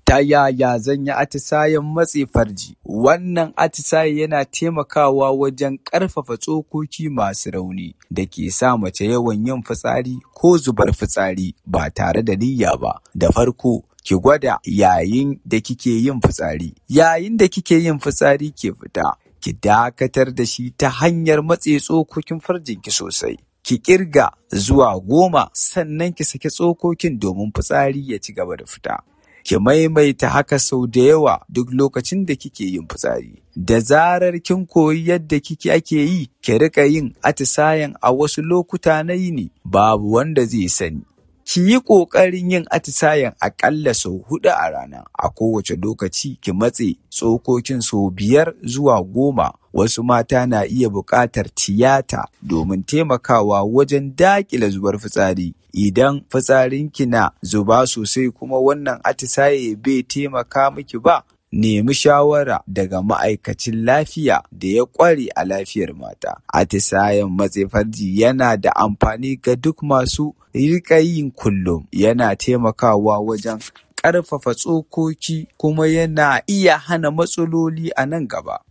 Ta yaya zan yi atisayen matse farji? Wannan atisaye yana taimakawa wajen ƙarfafa tsokoki masu rauni da ke sa mace yawan yin fitsari ko zubar fitsari ba tare da niyya ba. Da farko, ki gwada yayin da kike yin fitsari. Yayin da kike yin fitsari ke fita, ki dakatar da shi ta hanyar matse tsokokin farjinki sosai. Ki ƙirga zuwa 10 sannan ki saki tsokokin domin fitsari ya ci gaba da fita. Ki maimaita haka sau da yawa duk lokacin da kike yin fitsari. Da zarar kin koyi yadda ake yi, ki riƙa yin atisayen a wasu lokuta na yini, babu wanda zai sani. Ki yi ƙoƙarin yin atisayen aƙalla sau 4 a rana. A kowace lokaci ki matse tsokokin sau 5 zuwa 10. Wasu mata na iya buƙatar tiyata domin taimakawa wajen daƙile zubar fitsari. Idan fitsarinki na zuba sosai kuma wannan atisaye bai taimaka miki ba, nemi shawara daga ma'aikacin lafiya da ya ƙware a lafiyar mata. Atisayen matse farji yana da amfani ga duk masu riƙa yin kullum. Yana taimakawa wajen ƙarfafa tsokoki kuma yana iya hana matsaloli a nan gaba.